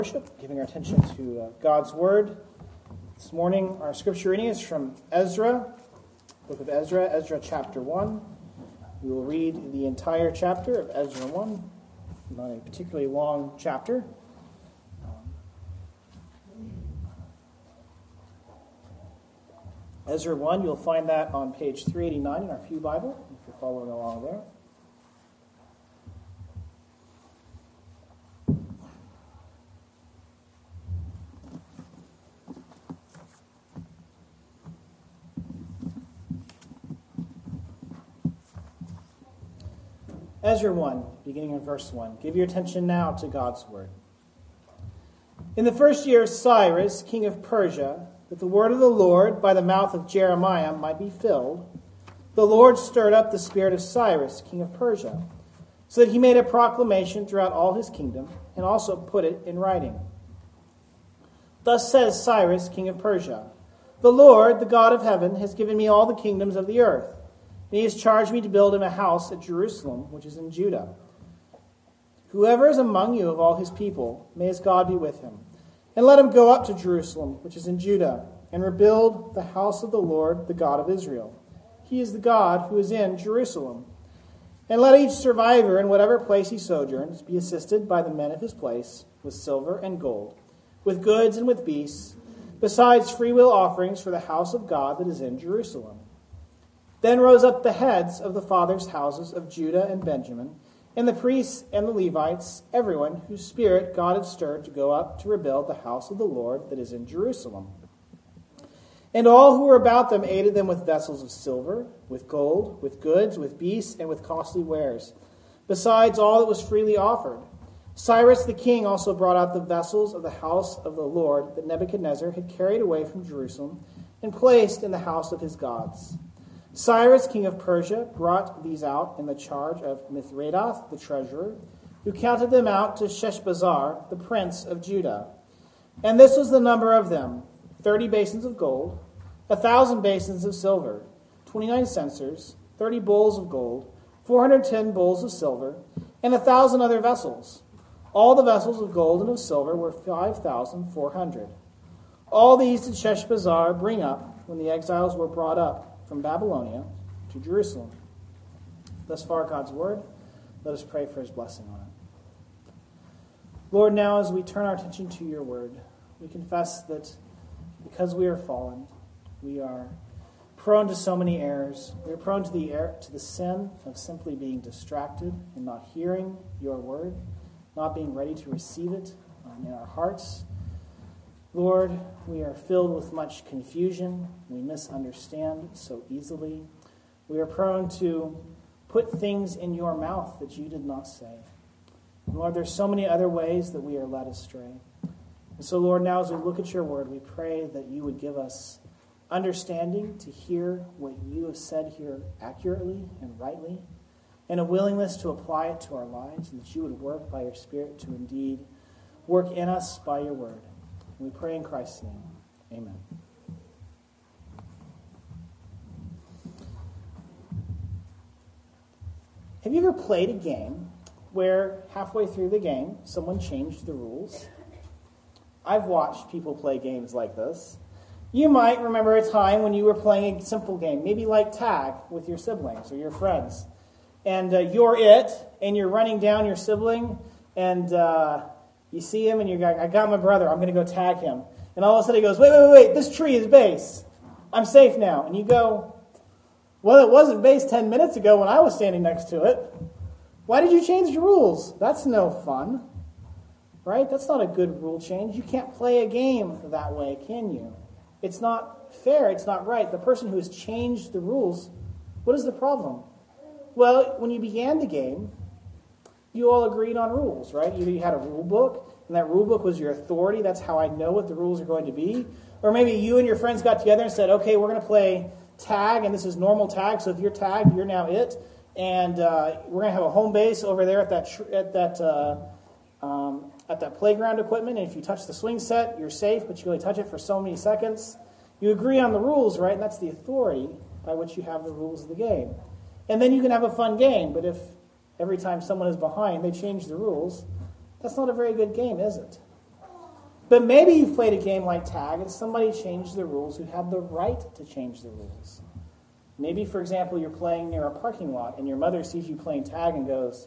Worship, giving our attention to God's Word. This morning, our scripture reading is from Ezra, book of Ezra, Ezra chapter 1. We will read the entire chapter of Ezra 1, not a particularly long chapter. Ezra 1, you'll find that on page 389 in our Pew Bible, if you're following along there. Ezra 1, beginning in verse 1. Give your attention now to God's word. In the first year of Cyrus, king of Persia, that the word of the Lord by the mouth of Jeremiah might be filled, the Lord stirred up the spirit of Cyrus, king of Persia, so that he made a proclamation throughout all his kingdom, and also put it in writing. Thus says Cyrus, king of Persia, the Lord, the God of heaven, has given me all the kingdoms of the earth. And he has charged me to build him a house at Jerusalem, which is in Judah. Whoever is among you of all his people, may his God be with him. And let him go up to Jerusalem, which is in Judah, and rebuild the house of the Lord, the God of Israel. He is the God who is in Jerusalem. And let each survivor in whatever place he sojourns be assisted by the men of his place with silver and gold, with goods and with beasts, besides freewill offerings for the house of God that is in Jerusalem. Then rose up the heads of the fathers' houses of Judah and Benjamin, and the priests and the Levites, everyone whose spirit God had stirred to go up to rebuild the house of the Lord that is in Jerusalem. And all who were about them aided them with vessels of silver, with gold, with goods, with beasts, and with costly wares, besides all that was freely offered. Cyrus the king also brought out the vessels of the house of the Lord that Nebuchadnezzar had carried away from Jerusalem and placed in the house of his gods. Cyrus, king of Persia, brought these out in the charge of Mithredath, the treasurer, who counted them out to Sheshbazzar, the prince of Judah. And this was the number of them: 30 basins of gold, 1,000 basins of silver, 29 censers, 30 bowls of gold, 410 bowls of silver, and 1,000 other vessels. All the vessels of gold and of silver were 5,400. All these did Sheshbazzar bring up when the exiles were brought up from Babylonia to Jerusalem. Thus far, God's word. Let us pray for his blessing on it. Lord, now as we turn our attention to your word, we confess that because we are fallen, we are prone to so many errors. We are prone to the sin of simply being distracted and not hearing your word, not being ready to receive it in our hearts. Lord, we are filled with much confusion. We misunderstand so easily. We are prone to put things in your mouth that you did not say. And Lord, there's so many other ways that we are led astray. And so, Lord, now as we look at your word, we pray that you would give us understanding to hear what you have said here accurately and rightly, and a willingness to apply it to our lives, and that you would work by your Spirit to indeed work in us by your word. We pray in Christ's name. Amen. Have you ever played a game where halfway through the game, someone changed the rules? I've watched people play games like this. You might remember a time when you were playing a simple game, maybe like tag with your siblings or your friends. And you're it, and you're running down your sibling, and you see him, and you're going, I got my brother, I'm going to go tag him. And all of a sudden he goes, wait, this tree is base. I'm safe now. And you go, well, it wasn't base 10 minutes ago when I was standing next to it. Why did you change the rules? That's no fun. Right? That's not a good rule change. You can't play a game that way, can you? It's not fair. It's not right. The person who has changed the rules, what is the problem? Well, when you began the game, you all agreed on rules, right? Either you had a rule book, and that rule book was your authority. That's how I know what the rules are going to be. Or maybe you and your friends got together and said, okay, we're going to play tag, and this is normal tag, so if you're tagged, you're now it. And we're going to have a home base over there at that playground equipment, and if you touch the swing set, you're safe, but you can only touch it for so many seconds. You agree on the rules, right? And that's the authority by which you have the rules of the game. And then you can have a fun game, but if every time someone is behind, they change the rules, that's not a very good game, is it? But maybe you've played a game like tag and somebody changed the rules who had the right to change the rules. Maybe, for example, you're playing near a parking lot and your mother sees you playing tag and goes,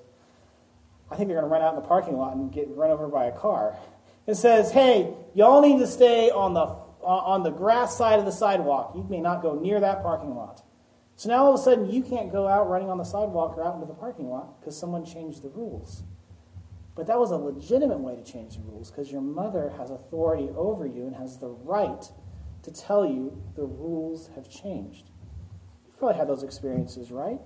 I think they're going to run out in the parking lot and get run over by a car. And says, hey, y'all need to stay on the grass side of the sidewalk. You may not go near that parking lot. So now all of a sudden you can't go out running on the sidewalk or out into the parking lot because someone changed the rules. But that was a legitimate way to change the rules because your mother has authority over you and has the right to tell you the rules have changed. You've probably had those experiences, right?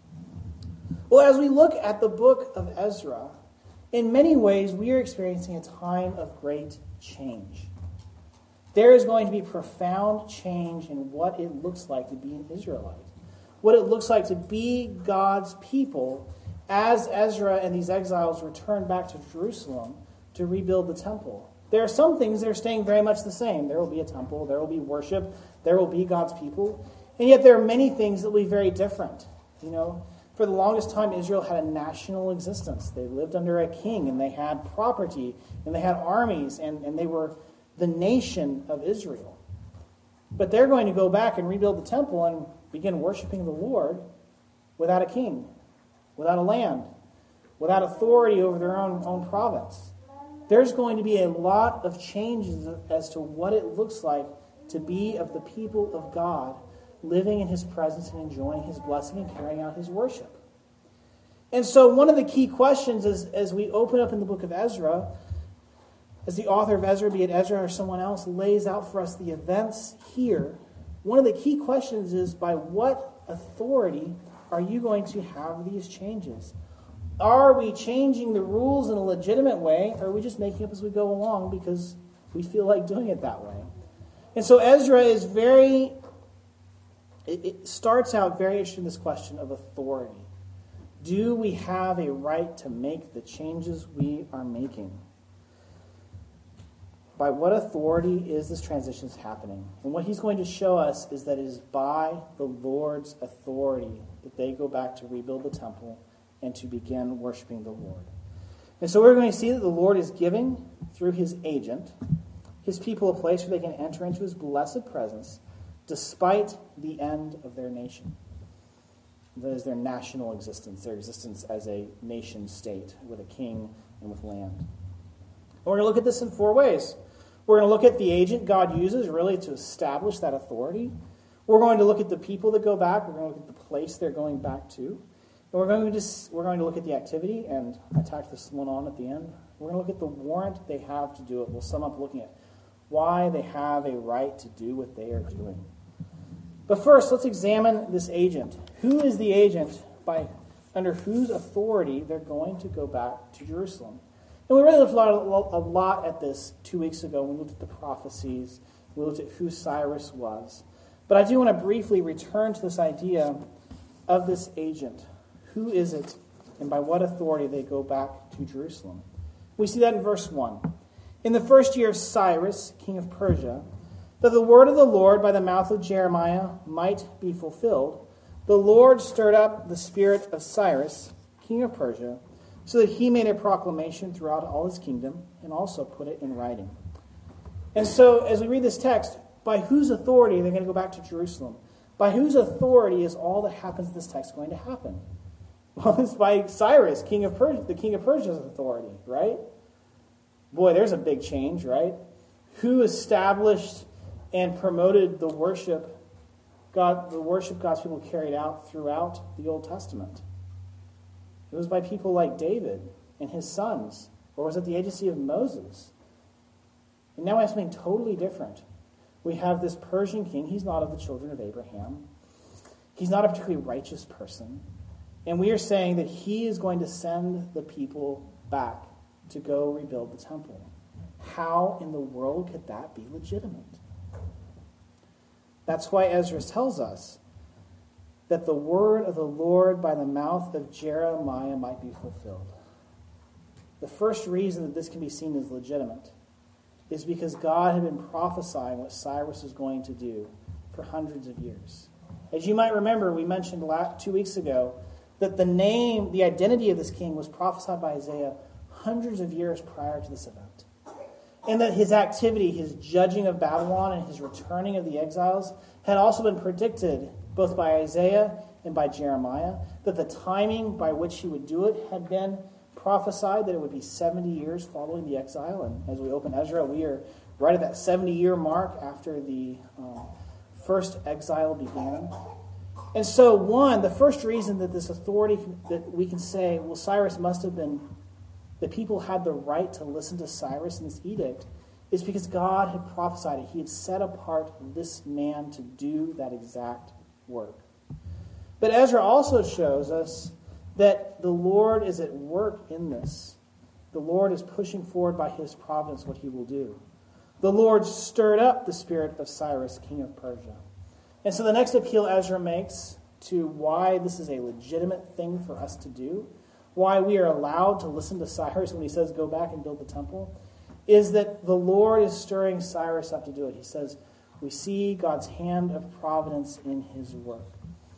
Well, as we look at the book of Ezra, in many ways we are experiencing a time of great change. There is going to be profound change in what it looks like to be an Israelite, what it looks like to be God's people as Ezra and these exiles return back to Jerusalem to rebuild the temple. There are some things that are staying very much the same. There will be a temple, there will be worship, there will be God's people, and yet there are many things that will be very different. For the longest time, Israel had a national existence. They lived under a king, and they had property, and they had armies, and they were the nation of Israel. But they're going to go back and rebuild the temple and begin worshiping the Lord without a king, without a land, without authority over their own province. There's going to be a lot of changes as to what it looks like to be of the people of God, living in his presence and enjoying his blessing and carrying out his worship. And so one of the key questions is, as we open up in the book of Ezra, as the author of Ezra, be it Ezra or someone else, lays out for us the events here, one of the key questions is, by what authority are you going to have these changes? Are we changing the rules in a legitimate way, or are we just making up as we go along because we feel like doing it that way? And so Ezra is it starts out very interested in this question of authority. Do we have a right to make the changes we are making? By what authority is this transition happening? And what he's going to show us is that it is by the Lord's authority that they go back to rebuild the temple and to begin worshiping the Lord. And so we're going to see that the Lord is giving, through his agent, his people a place where they can enter into his blessed presence despite the end of their nation. That is their national existence, their existence as a nation state with a king and with land. And we're going to look at this in four ways. We're going to look at the agent God uses really to establish that authority. We're going to look at the people that go back. We're going to look at the place they're going back to. And we're going to look at the activity, and I tacked this one on at the end. We're going to look at the warrant they have to do it. We'll sum up looking at why they have a right to do what they are doing. But first, let's examine this agent. Who is the agent under whose authority they're going to go back to Jerusalem? And we really looked a lot at this 2 weeks ago when we looked at the prophecies. We looked at who Cyrus was. But I do want to briefly return to this idea of this agent. Who is it, and by what authority they go back to Jerusalem? We see that in verse 1. In the first year of Cyrus, king of Persia, that the word of the Lord by the mouth of Jeremiah might be fulfilled, the Lord stirred up the spirit of Cyrus, king of Persia, so that he made a proclamation throughout all his kingdom and also put it in writing. And so, as we read this text, by whose authority are they going to go back to Jerusalem? By whose authority is all that happens in this text going to happen? Well, it's by Cyrus, king of Persia, the king of Persia's authority, right? Boy, there's a big change, right? Who established and promoted the worship God's people carried out throughout the Old Testament? It was by people like David and his sons, or was it the agency of Moses? And now we have something totally different. We have this Persian king. He's not of the children of Abraham. He's not a particularly righteous person. And we are saying that he is going to send the people back to go rebuild the temple. How in the world could that be legitimate? That's why Ezra tells us that the word of the Lord by the mouth of Jeremiah might be fulfilled. The first reason that this can be seen as legitimate is because God had been prophesying what Cyrus was going to do for hundreds of years. As you might remember, we mentioned 2 weeks ago that the identity of this king was prophesied by Isaiah hundreds of years prior to this event. and that his activity, his judging of Babylon and his returning of the exiles, had also been predicted both by Isaiah and by Jeremiah, that the timing by which he would do it had been prophesied, that it would be 70 years following the exile. And as we open Ezra, we are right at that 70-year mark after the first exile began. And so, the first reason that this authority, that we can say, well, Cyrus must have been, the people had the right to listen to Cyrus in this edict, is because God had prophesied it. He had set apart this man to do that exact work. But Ezra also shows us that the Lord is at work in this. The Lord is pushing forward by his providence what he will do. The Lord stirred up the spirit of Cyrus, king of Persia. And so the next appeal Ezra makes to why this is a legitimate thing for us to do, why we are allowed to listen to Cyrus when he says go back and build the temple, is that the Lord is stirring Cyrus up to do it. He says, we see God's hand of providence in his work.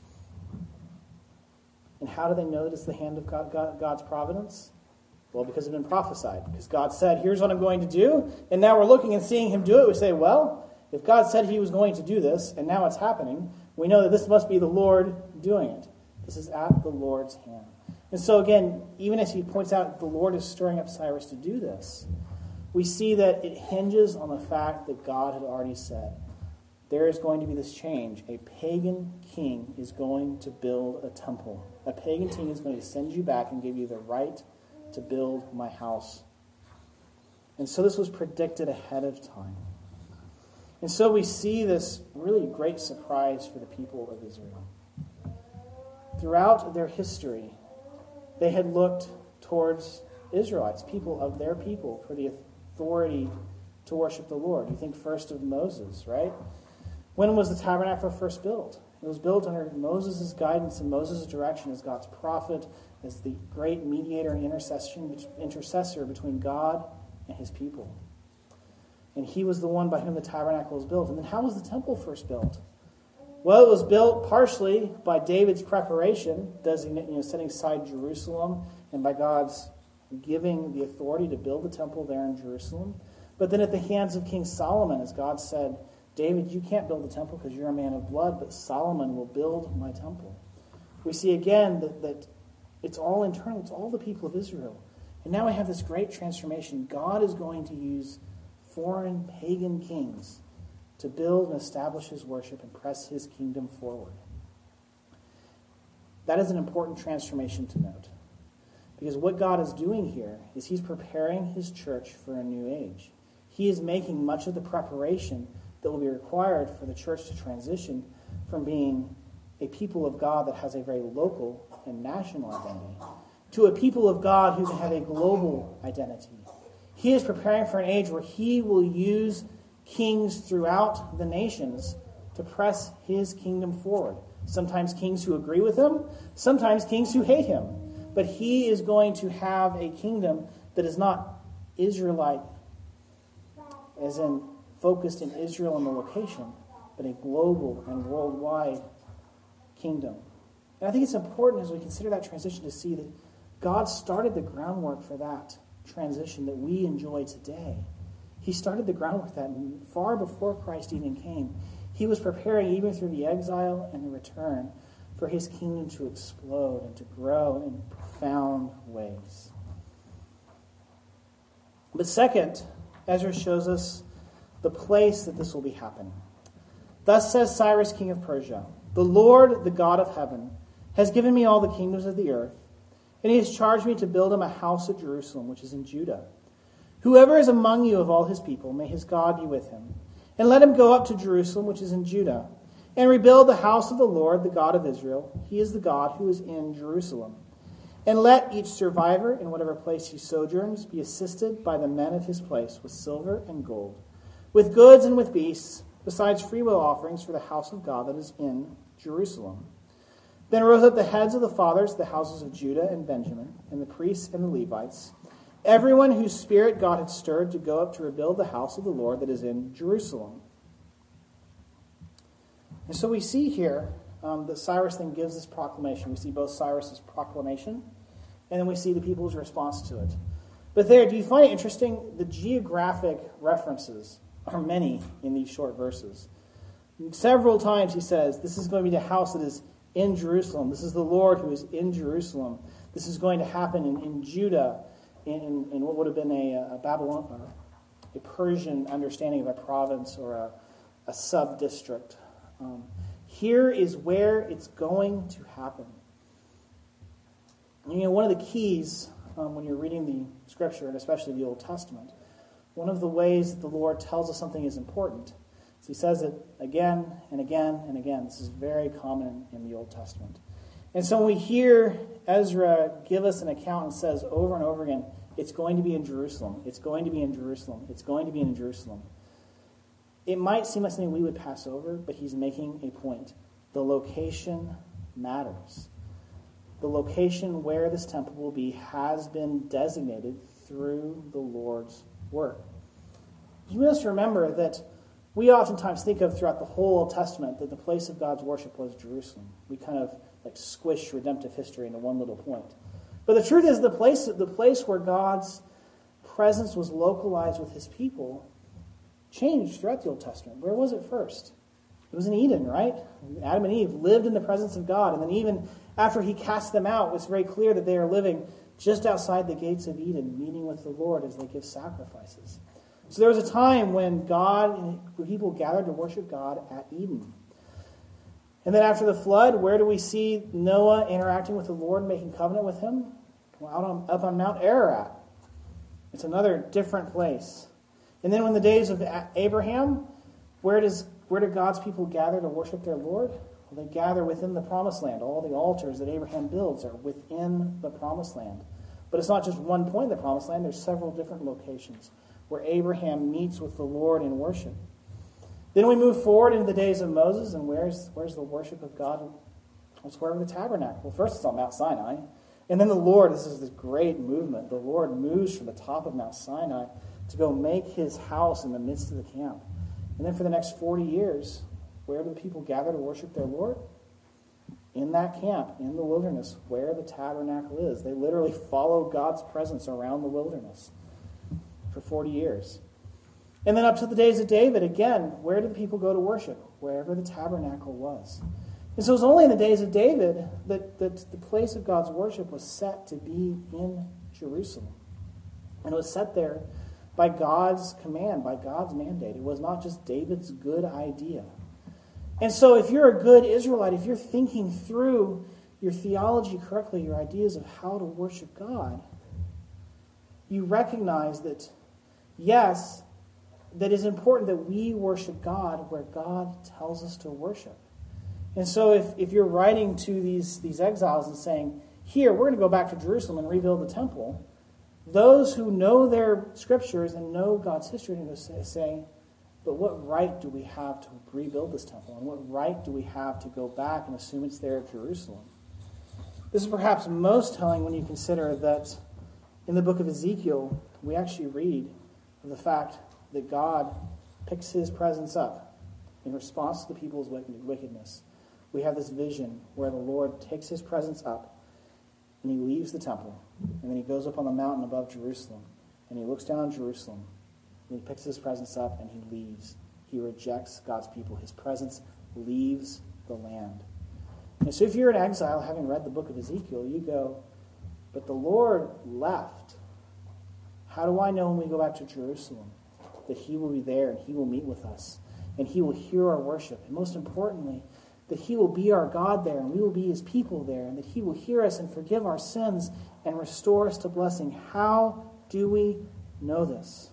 And how do they know that it's the hand of God's providence? Well, because it's been prophesied. Because God said, here's what I'm going to do. And now we're looking and seeing him do it. We say, well, if God said he was going to do this, and now it's happening, we know that this must be the Lord doing it. This is at the Lord's hand. And so again, even as he points out the Lord is stirring up Cyrus to do this, we see that it hinges on the fact that God had already said, there is going to be this change. A pagan king is going to build a temple. A pagan king is going to send you back and give you the right to build my house. And so this was predicted ahead of time. And so we see this really great surprise for the people of Israel. Throughout their history, they had looked towards Israelites, people of their people, for the authority to worship the Lord. You think first of Moses, right? When was the tabernacle first built? It was built under Moses' guidance and Moses' direction as God's prophet, as the great mediator and intercessor between God and his people. And he was the one by whom the tabernacle was built. And then how was the temple first built? Well, it was built partially by David's preparation, setting aside Jerusalem, and by God's giving the authority to build the temple there in Jerusalem. But then at the hands of King Solomon, as God said, David, you can't build the temple because you're a man of blood, but Solomon will build my temple. We see again that it's all internal. It's all the people of Israel. And now we have this great transformation. God is going to use foreign pagan kings to build and establish his worship and press his kingdom forward. That is an important transformation to note. Because what God is doing here is he's preparing his church for a new age. He is making much of the preparation that will be required for the church to transition from being a people of God that has a very local and national identity to a people of God who can have a global identity. He is preparing for an age where he will use kings throughout the nations to press his kingdom forward. Sometimes kings who agree with him, sometimes kings who hate him. But he is going to have a kingdom that is not Israelite, as in focused in Israel and the location, but a global and worldwide kingdom. And I think it's important as we consider that transition to see that God started the groundwork for that transition that we enjoy today. He started the groundwork for that far before Christ even came. He was preparing even through the exile and the return for his kingdom to explode and to grow in profound ways. But second, Ezra shows us the place that this will be happening. Thus says Cyrus, king of Persia, the Lord, the God of heaven, has given me all the kingdoms of the earth, and he has charged me to build him a house at Jerusalem, which is in Judah. Whoever is among you of all his people, may his God be with him. And let him go up to Jerusalem, which is in Judah, and rebuild the house of the Lord, the God of Israel. He is the God who is in Jerusalem. And let each survivor, in whatever place he sojourns, be assisted by the men of his place with silver and gold, with goods and with beasts, besides freewill offerings for the house of God that is in Jerusalem. Then rose up the heads of the fathers of the houses of Judah and Benjamin, and the priests and the Levites, everyone whose spirit God had stirred to go up to rebuild the house of the Lord that is in Jerusalem. And so we see here that Cyrus then gives this proclamation. We see both Cyrus's proclamation, and then we see the people's response to it. But there, do you find it interesting? The geographic references are many in these short verses. Several times he says, this is going to be the house that is in Jerusalem. This is the Lord who is in Jerusalem. This is going to happen in Judah, in what would have been a Babylon, or a Persian understanding of a province or a sub-district. Here is where it's going to happen. You know, one of the keys when you're reading the Scripture, and especially the Old Testament, one of the ways that the Lord tells us something is important is he says it again and again and again. This is very common in the Old Testament. And so when we hear Ezra give us an account and says over and over again, it's going to be in Jerusalem, it's going to be in Jerusalem, it's going to be in Jerusalem, it might seem like something we would pass over, but he's making a point. The location matters. The location where this temple will be has been designated through the Lord's work. You must remember that we oftentimes think of throughout the whole Old Testament that the place of God's worship was Jerusalem. We kind of like squish redemptive history into one little point. But the truth is the place where God's presence was localized with his people changed throughout the Old Testament. Where was it first? It was in Eden, right? Adam and Eve lived in the presence of God. And then even after he cast them out, it was very clear that they are living just outside the gates of Eden, meeting with the Lord as they give sacrifices. So there was a time when people gathered to worship God at Eden. And then after the flood, where do we see Noah interacting with the Lord and making covenant with him? Well, up on Mount Ararat. It's another different place. And then when the days of Abraham, where do God's people gather to worship their Lord? Well, they gather within the promised land. All the altars that Abraham builds are within the promised land. But it's not just one point in the promised land. There's several different locations where Abraham meets with the Lord in worship. Then we move forward into the days of Moses, and where's the worship of God? It's wherever the tabernacle. Well, first it's on Mount Sinai. And then the Lord, this is this great movement. The Lord moves from the top of Mount Sinai to go make his house in the midst of the camp. And then for the next 40 years, where do the people gather to worship their Lord? In that camp, in the wilderness, where the tabernacle is. They literally follow God's presence around the wilderness for 40 years. And then up to the days of David, again, where did the people go to worship? Wherever the tabernacle was. And so it was only in the days of David that the place of God's worship was set to be in Jerusalem. And it was set there by God's command, by God's mandate. It was not just David's good idea. And so if you're a good Israelite, if you're thinking through your theology correctly, your ideas of how to worship God, you recognize that, yes, that it's important that we worship God where God tells us to worship. And so if you're writing to these exiles and saying, here, we're going to go back to Jerusalem and rebuild the temple, those who know their scriptures and know God's history are going to say, but what right do we have to rebuild this temple? And what right do we have to go back and assume it's there at Jerusalem? This is perhaps most telling when you consider that in the book of Ezekiel, we actually read of the fact that God picks his presence up in response to the people's wickedness. We have this vision where the Lord takes his presence up and he leaves the temple. And then he goes up on the mountain above Jerusalem and he looks down on Jerusalem and he picks his presence up and he leaves. He rejects God's people. His presence leaves the land. And so if you're in exile, having read the book of Ezekiel, you go, but the Lord left. How do I know when we go back to Jerusalem that he will be there and he will meet with us and he will hear our worship? And most importantly, that he will be our God there and we will be his people there and that he will hear us and forgive our sins and restore us to blessing. How do we know this?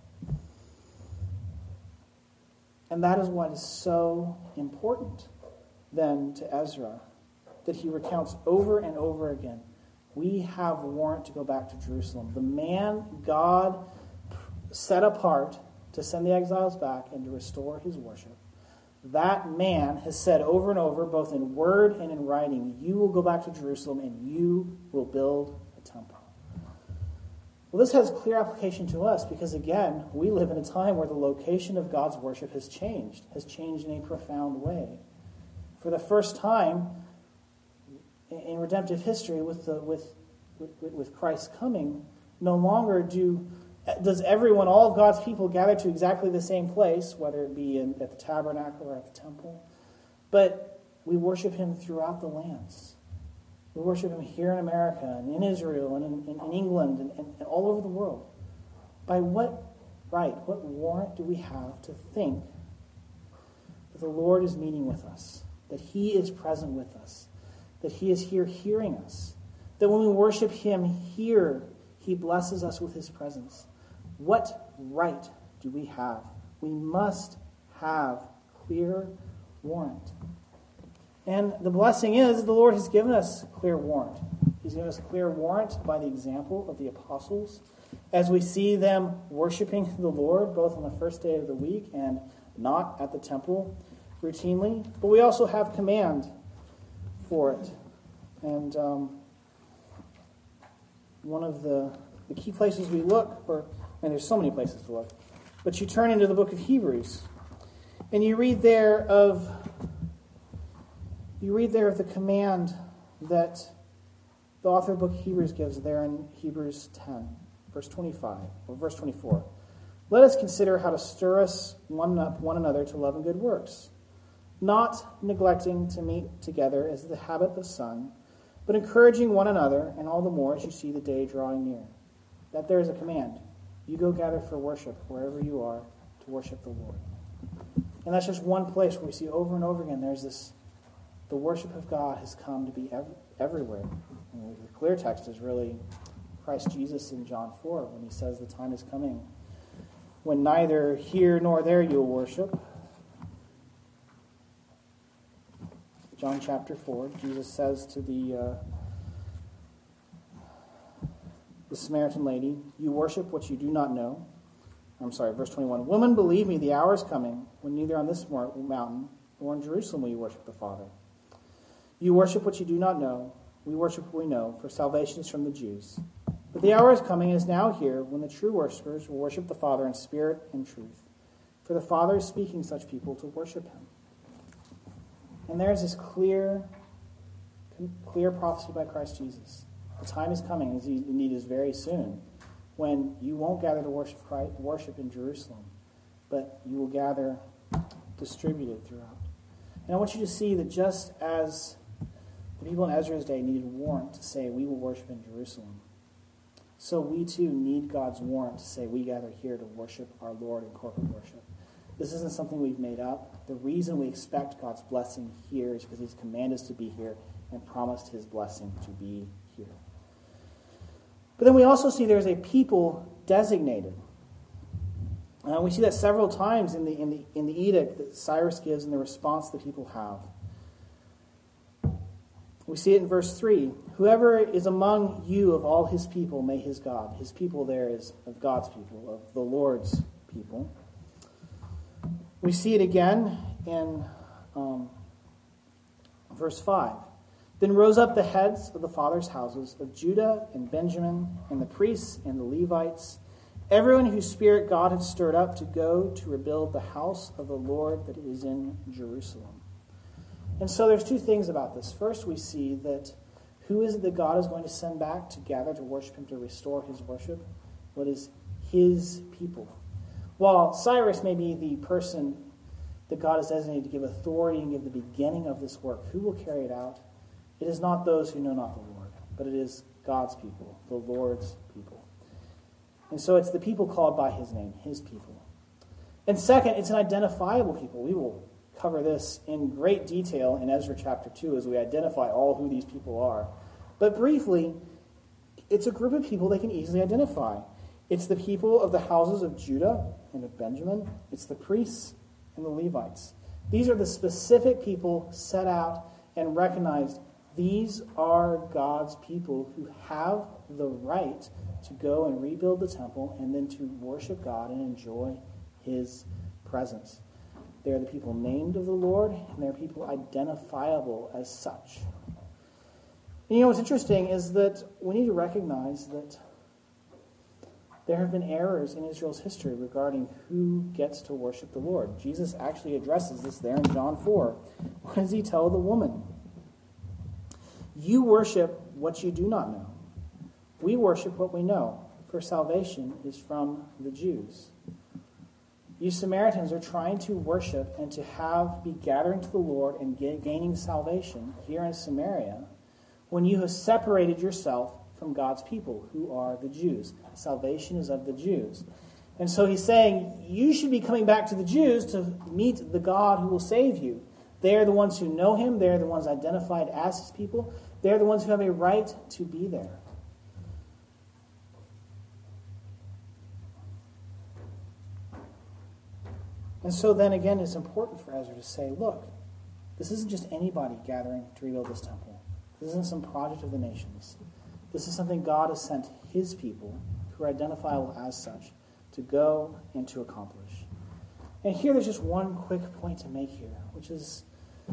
And that is what is so important then to Ezra, that he recounts over and over again. We have warrant to go back to Jerusalem. The man God set apart to send the exiles back and to restore his worship, that man has said over and over, both in word and in writing, you will go back to Jerusalem and you will build a temple. Well, this has clear application to us because, again, we live in a time where the location of God's worship has changed in a profound way. For the first time in redemptive history with Christ's coming, No longer does everyone, all of God's people, gather to exactly the same place, whether it be at the tabernacle or at the temple, but we worship him throughout the lands. We worship him here in America and in Israel and in England and all over the world. By what right, what warrant do we have to think that the Lord is meeting with us, that he is present with us, that he is here hearing us, that when we worship him here, he blesses us with his presence? What right do we have? We must have clear warrant. And the blessing is the Lord has given us clear warrant. He's given us clear warrant by the example of the apostles, as we see them worshiping the Lord both on the first day of the week and not at the temple routinely. But we also have command for it. And one of the key places we look, there's so many places to look, but you turn into the book of Hebrews, and you read there of the command that the author of the book of Hebrews gives there in Hebrews 10, verse 25, or verse 24. Let us consider how to stir us one another to love and good works, not neglecting to meet together as the habit of some, but encouraging one another, and all the more as you see the day drawing near. That there is a command. You go gather for worship wherever you are to worship the Lord. And that's just one place where we see over and over again the worship of God has come to be everywhere. And the clear text is really Christ Jesus in John 4 when he says the time is coming when neither here nor there you will worship. John chapter 4, Jesus says to the Samaritan lady, you worship what you do not know. Verse 21. Woman, believe me, the hour is coming when neither on this mountain nor in Jerusalem will you worship the Father. You worship what you do not know. We worship what we know, for salvation is from the Jews. But the hour is coming and is now here when the true worshipers will worship the Father in spirit and truth. For the Father is speaking such people to worship him. And there's this clear prophecy by Christ Jesus. The time is coming, as indeed is very soon, when you won't gather to worship in Jerusalem, but you will gather distributed throughout. And I want you to see that just as the people in Ezra's day needed warrant to say, we will worship in Jerusalem, so we too need God's warrant to say, we gather here to worship our Lord in corporate worship. This isn't something we've made up. The reason we expect God's blessing here is because he's commanded us to be here and promised his blessing to be here. But then we also see there's a people designated. We see that several times in the edict that Cyrus gives and the response the people have. We see it in verse 3. Whoever is among you of all his people, may his God. His people there is of God's people, of the Lord's people. We see it again in verse 5. Then rose up the heads of the fathers' houses of Judah and Benjamin and the priests and the Levites, everyone whose spirit God had stirred up to go to rebuild the house of the Lord that is in Jerusalem. And so there's two things about this. First, we see that who is it that God is going to send back to gather to worship him, to restore his worship? What is his people? While Cyrus may be the person that God has designated to give authority and give the beginning of this work, who will carry it out? It is not those who know not the Lord, but it is God's people, the Lord's people. And so it's the people called by his name, his people. And second, it's an identifiable people. We will cover this in great detail in Ezra chapter 2 as we identify all who these people are. But briefly, it's a group of people they can easily identify. It's the people of the houses of Judah and of Benjamin. It's the priests and the Levites. These are the specific people set out and recognized. These are God's people who have the right to go and rebuild the temple and then to worship God and enjoy his presence. They are the people named of the Lord, and they're people identifiable as such. And what's interesting is that we need to recognize that there have been errors in Israel's history regarding who gets to worship the Lord. Jesus actually addresses this there in John 4. What does he tell the woman? You worship what you do not know. We worship what we know, for salvation is from the Jews. You Samaritans are trying to worship and to be gathering to the Lord and gaining salvation here in Samaria when you have separated yourself from God's people, who are the Jews. Salvation is of the Jews. And so he's saying, you should be coming back to the Jews to meet the God who will save you. They are the ones who know him. They are the ones identified as his people. They are the ones who have a right to be there. And so then again, it's important for Ezra to say, look, this isn't just anybody gathering to rebuild this temple. This isn't some project of the nations. This is something God has sent his people, who are identifiable as such, to go and to accomplish. And here there's just one quick point to make here, which is,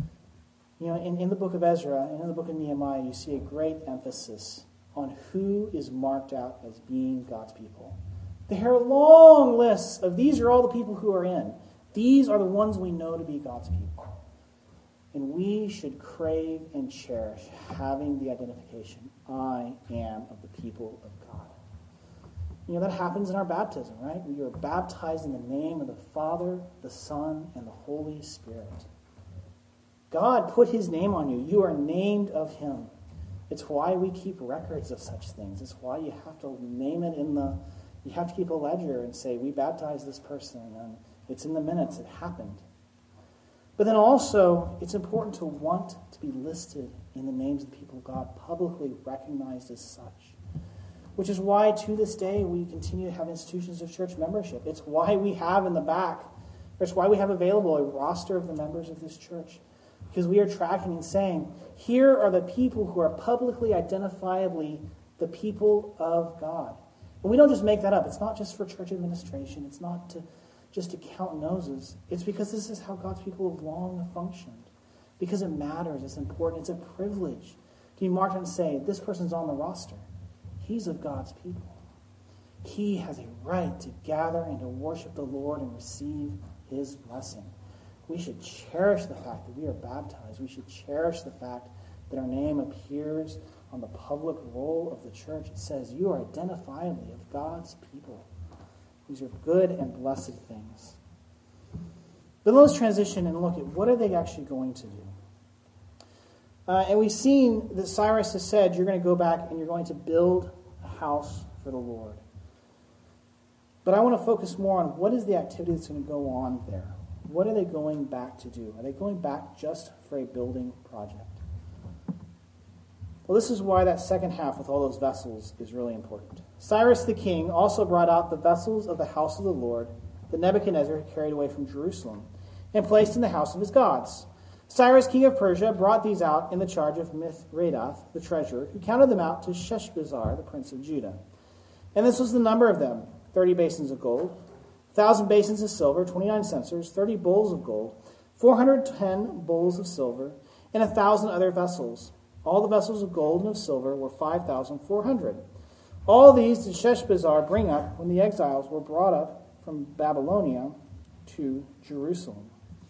in the book of Ezra and in the book of Nehemiah, you see a great emphasis on who is marked out as being God's people. There are long lists of these are all the people who are in. These are the ones we know to be God's people. And we should crave and cherish having the identification, I am of the people of God. That happens in our baptism, right? We are baptized in the name of the Father, the Son, and the Holy Spirit. God put his name on you. You are named of him. It's why we keep records of such things. It's why you have to name it you have to keep a ledger and say, we baptized this person, and it's in the minutes, it happened. But then also, it's important to want to be listed in the names of the people of God, publicly recognized as such. Which is why, to this day, we continue to have institutions of church membership. It's why we have in the back, it's why we have available a roster of the members of this church. Because we are tracking and saying, here are the people who are publicly, identifiably the people of God. And we don't just make that up. It's not just for church administration. It's not just to count noses. It's because this is how God's people have long functioned. Because it matters. It's important. It's a privilege to be marked and say, this person's on the roster. He's of God's people. He has a right to gather and to worship the Lord and receive his blessing. We should cherish the fact that we are baptized. We should cherish the fact that our name appears on the public roll of the church. It says, you are identifiably of God's people. These are good and blessed things. But let's transition and look at what are they actually going to do. And we've seen that Cyrus has said, you're going to go back and you're going to build a house for the Lord. But I want to focus more on what is the activity that's going to go on there. What are they going back to do? Are they going back just for a building project? Well, this is why that second half with all those vessels is really important. Cyrus the king also brought out the vessels of the house of the Lord that Nebuchadnezzar had carried away from Jerusalem and placed in the house of his gods. Cyrus, king of Persia, brought these out in the charge of Mithredath, the treasurer, who counted them out to Sheshbazzar, the prince of Judah. And this was the number of them: 30 basins of gold, 1,000 basins of silver, 29 censers, 30 bowls of gold, 410 bowls of silver, and 1,000 other vessels. All the vessels of gold and of silver were 5,400. All these did Sheshbazzar bring up when the exiles were brought up from Babylonia to Jerusalem.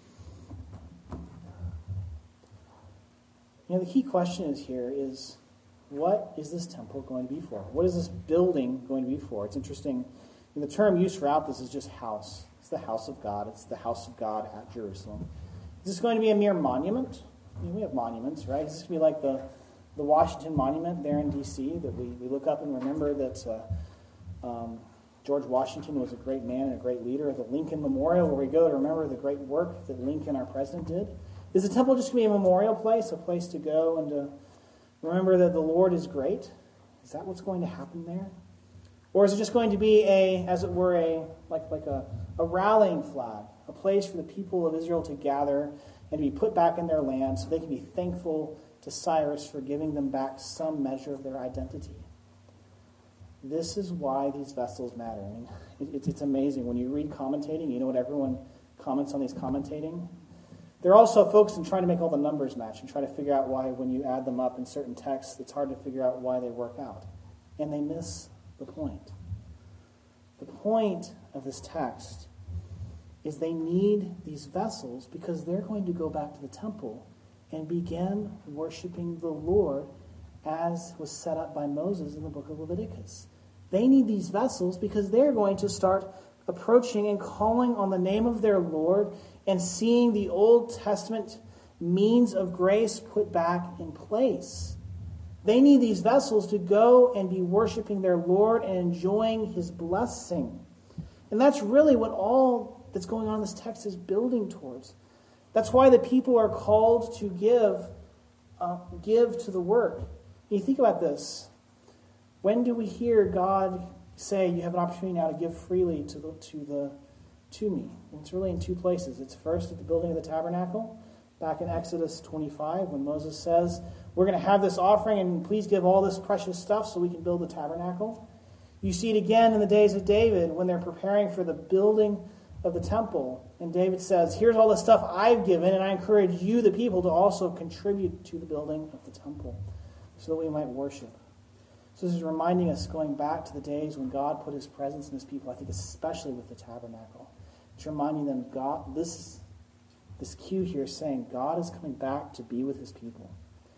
The key question is what is this temple going to be for? What is this building going to be for? It's interesting. The term used throughout this is just house. It's the house of God. It's the house of God at Jerusalem. Is this going to be a mere monument? We have monuments, right? Is this going to be like the Washington Monument there in D.C. that we look up and remember that George Washington was a great man and a great leader? The Lincoln Memorial, where we go to remember the great work that Lincoln, our president, did. Is the temple just going to be a memorial place, a place to go and to remember that the Lord is great? Is that what's going to happen there? Or is it just going to be a rallying flag, a place for the people of Israel to gather and to be put back in their land so they can be thankful to Cyrus for giving them back some measure of their identity? This is why these vessels matter. I mean, it's amazing. When you read commentating, you know what everyone comments on these commentating? They're also focused on trying to make all the numbers match and try to figure out why, when you add them up in certain texts, it's hard to figure out why they work out. And they miss the point. The point of this text is they need these vessels because they're going to go back to the temple and begin worshiping the Lord as was set up by Moses in the book of Leviticus. They need these vessels because they're going to start approaching and calling on the name of their Lord and seeing the Old Testament means of grace put back in place. They need these vessels to go and be worshiping their Lord and enjoying his blessing. And that's really what all that's going on in this text is building towards. That's why the people are called to give to the word. You think about this. When do we hear God say, you have an opportunity now to give freely to me? And it's really in two places. It's first at the building of the tabernacle, back in Exodus 25, when Moses says, we're going to have this offering, and please give all this precious stuff so we can build the tabernacle. You see it again in the days of David, when they're preparing for the building of the temple. And David says, here's all the stuff I've given, and I encourage you, the people, to also contribute to the building of the temple so that we might worship. So this is reminding us, going back to the days when God put his presence in his people, I think especially with the tabernacle. It's reminding them, God, this cue here is saying God is coming back to be with his people.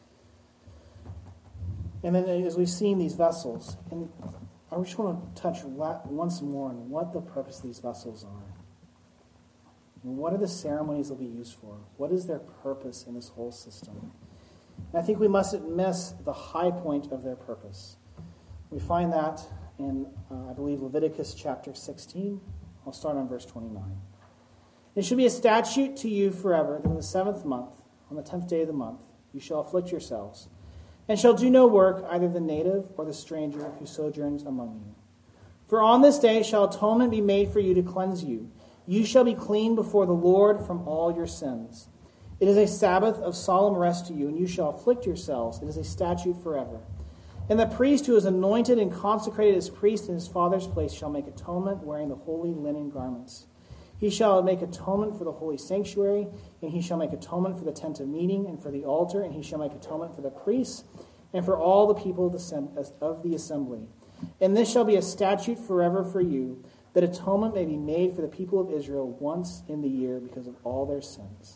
And then as we've seen these vessels, and I just want to touch once more on what the purpose of these vessels are. And what are the ceremonies they'll be used for? What is their purpose in this whole system? And I think we mustn't miss the high point of their purpose. We find that in, I believe, Leviticus chapter 16. I'll start on verse 29. It should be a statute to you forever that in the 7th month, on the 10th day of the month, you shall afflict yourselves, and shall do no work, either the native or the stranger who sojourns among you. For on this day shall atonement be made for you to cleanse you. You shall be clean before the Lord from all your sins. It is a Sabbath of solemn rest to you, and you shall afflict yourselves. It is a statute forever. And the priest who is anointed and consecrated as priest in his father's place shall make atonement, wearing the holy linen garments. He shall make atonement for the holy sanctuary, and he shall make atonement for the tent of meeting and for the altar, and he shall make atonement for the priests and for all the people of the assembly. And this shall be a statute forever for you, that atonement may be made for the people of Israel once in the year because of all their sins.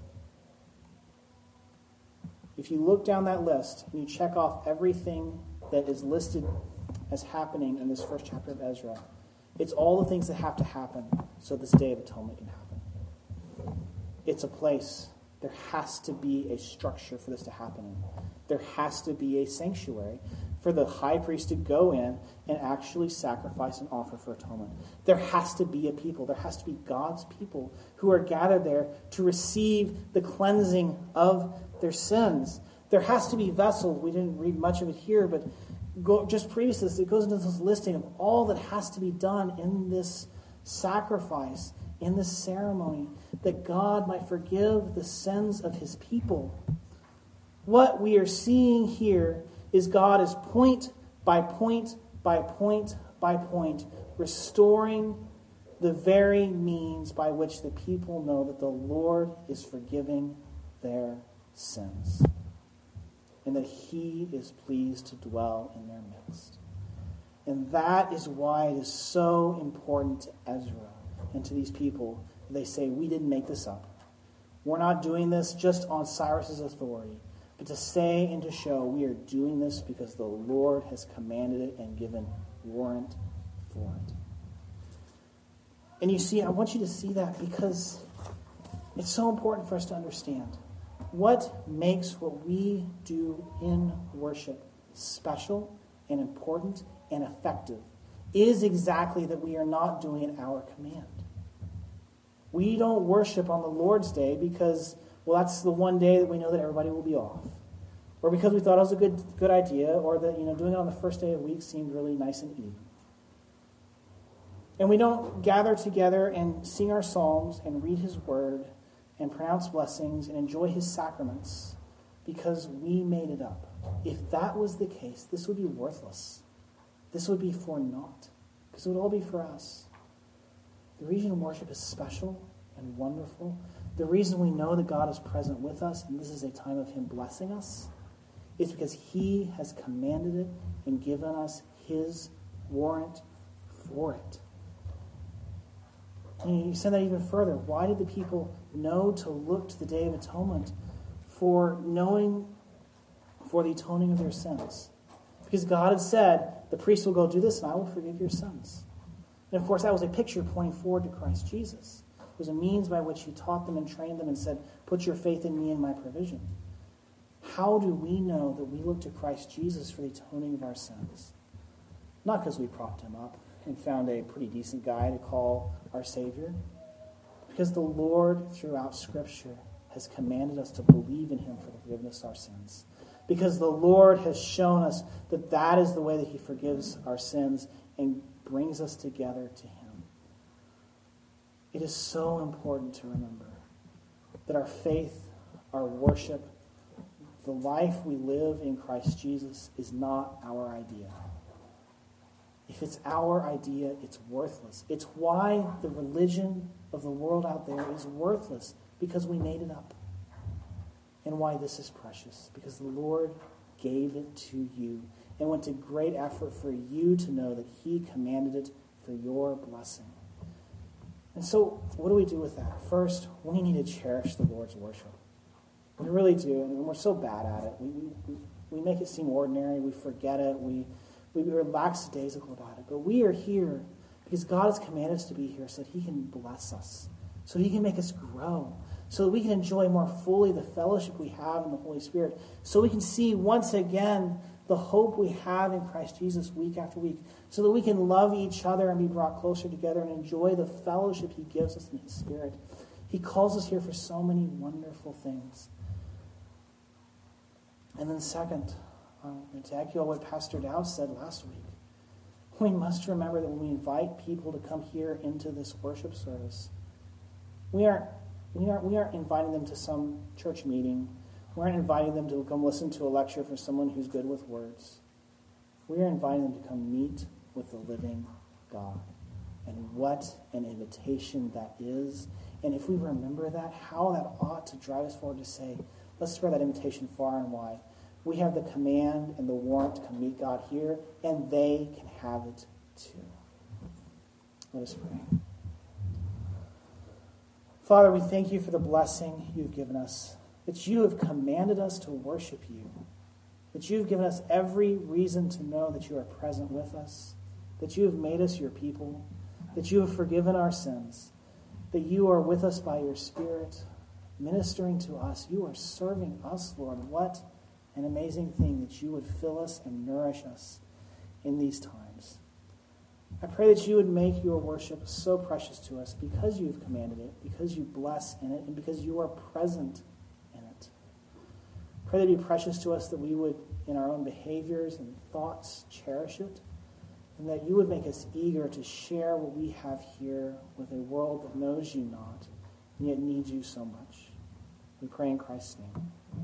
If you look down that list and you check off everything that is listed as happening in this first chapter of Ezra, it's all the things that have to happen so this Day of Atonement can happen. It's a place. There has to be a structure for this to happen in. There has to be a sanctuary for the high priest to go in and actually sacrifice and offer for atonement. There has to be a people. There has to be God's people who are gathered there to receive the cleansing of their sins. There has to be vessels. We didn't read much of it here, but just previous to this, it goes into this listing of all that has to be done in this sacrifice, in this ceremony, that God might forgive the sins of his people. What we are seeing here is God is point by point by point by point restoring the very means by which the people know that the Lord is forgiving their sins and that he is pleased to dwell in their midst. And that is why it is so important to Ezra and to these people. They say, we didn't make this up. We're not doing this just on Cyrus's authority, but to say and to show we are doing this because the Lord has commanded it and given warrant for it. And you see, I want you to see that because it's so important for us to understand. What makes what we do in worship special and important and effective is exactly that we are not doing it our command. We don't worship on the Lord's Day because, well, that's the one day that we know that everybody will be off. Or because we thought it was a good idea, or that, doing it on the first day of the week seemed really nice and even. And we don't gather together and sing our psalms and read his word and pronounce blessings and enjoy his sacraments because we made it up. If that was the case, this would be worthless. This would be for naught, because it would all be for us. The reason worship is special and wonderful, the reason we know that God is present with us and this is a time of him blessing us, is because he has commanded it and given us his warrant for it. And you send that even further. Why did the people know to look to the Day of Atonement for the atoning of their sins? Because God had said, the priest will go do this and I will forgive your sins. And of course, that was a picture pointing forward to Christ Jesus. It was a means by which he taught them and trained them and said, put your faith in me and my provision. How do we know that we look to Christ Jesus for the atoning of our sins? Not because we propped him up and found a pretty decent guy to call our Savior. Because the Lord, throughout Scripture, has commanded us to believe in him for the forgiveness of our sins. Because the Lord has shown us that that is the way that he forgives our sins and brings us together to him. It is so important to remember that our faith, our worship, the life we live in Christ Jesus is not our idea. If it's our idea, it's worthless. It's why the religion of the world out there is worthless, because we made it up. And why this is precious, because the Lord gave it to you and went to great effort for you to know that he commanded it for your blessing. And so, what do we do with that? First, we need to cherish the Lord's worship. We really do, and we're so bad at it. We make it seem ordinary, we forget it, we are lackadaisical about it. But we are here because God has commanded us to be here so that he can bless us, so he can make us grow, so that we can enjoy more fully the fellowship we have in the Holy Spirit, so we can see once again the hope we have in Christ Jesus week after week, so that we can love each other and be brought closer together and enjoy the fellowship he gives us in his Spirit. He calls us here for so many wonderful things. And then second, to echo what Pastor Dow said last week, we must remember that when we invite people to come here into this worship service, we aren't inviting them to some church meeting. We aren't inviting them to come listen to a lecture from someone who's good with words. We are inviting them to come meet with the living God. And what an invitation that is. And if we remember that, how that ought to drive us forward to say, let's spread that invitation far and wide. We have the command and the warrant to come meet God here, and they can have it too. Let us pray. Father, we thank you for the blessing you've given us, that you have commanded us to worship you, that you've given us every reason to know that you are present with us, that you have made us your people, that you have forgiven our sins, that you are with us by your Spirit, ministering to us. You are serving us, Lord. What an amazing thing that you would fill us and nourish us in these times. I pray that you would make your worship so precious to us because you've commanded it, because you bless in it, and because you are present in it. Pray that it be precious to us that we would, in our own behaviors and thoughts, cherish it, and that you would make us eager to share what we have here with a world that knows you not, and yet needs you so much. We pray in Christ's name.